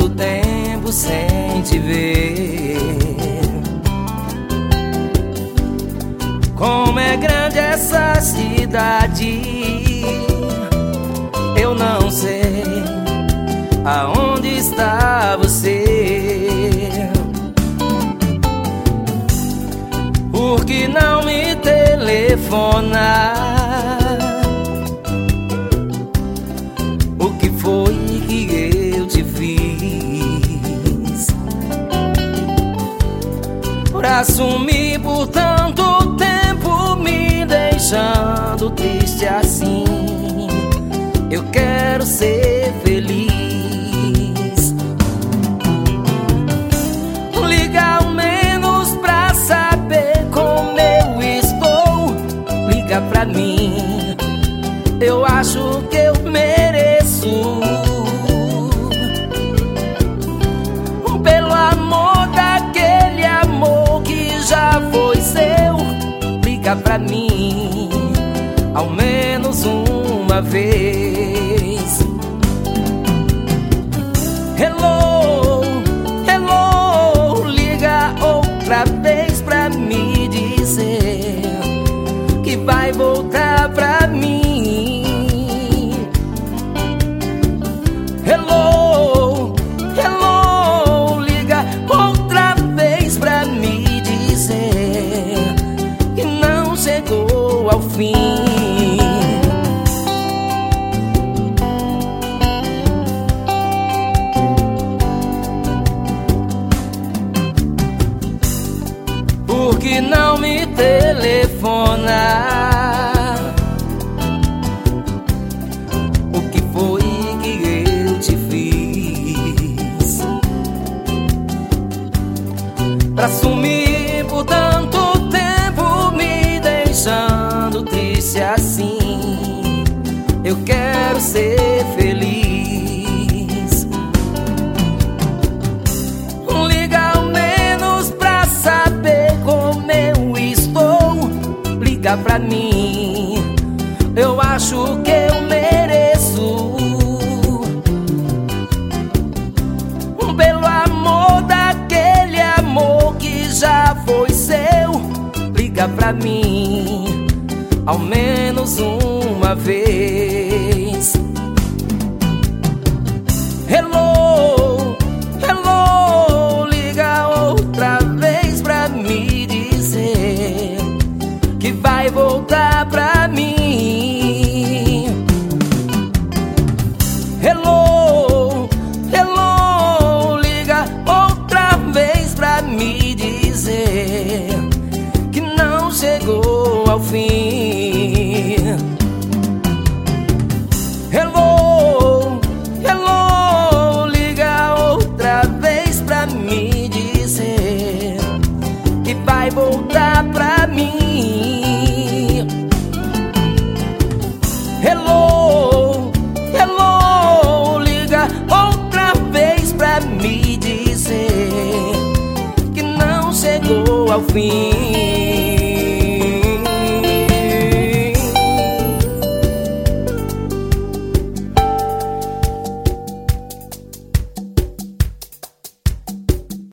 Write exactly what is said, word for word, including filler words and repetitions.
tanto tempo sem te ver. Como é grande essa cidade, eu não sei aonde está você. Por que não me telefona? O que foi que eu te fiz pra sumir por tanto tempo, me deixando triste assim? Eu quero ser feliz. Liga ao menos pra saber como eu estou. Liga pra mim, eu acho que eu mereço. Pelo amor daquele amor que já foi seu. Liga pra mim, ao menos uma vez. Hello, hello, liga outra vez pra me dizer que vai voltar pra mim. Hello, hello, liga outra vez pra me dizer que não chegou ao fim. Por que não me telefona? O que foi que eu te fiz pra sumir por tanto tempo, me deixando triste assim? Eu quero ser feliz. Liga ao menos pra saber como eu estou. Liga pra mim, eu acho que eu mereço. Pelo amor daquele amor que já foi seu. Liga pra mim, ao menos uma vez. Hello, hello, liga outra vez pra me dizer que vai voltar pra mim. Hello, hello, liga outra vez pra me dizer que não chegou ao fim. Hello, hello, liga outra vez pra me dizer que vai voltar pra mim. Hello, hello, liga outra vez pra me dizer que não chegou ao fim.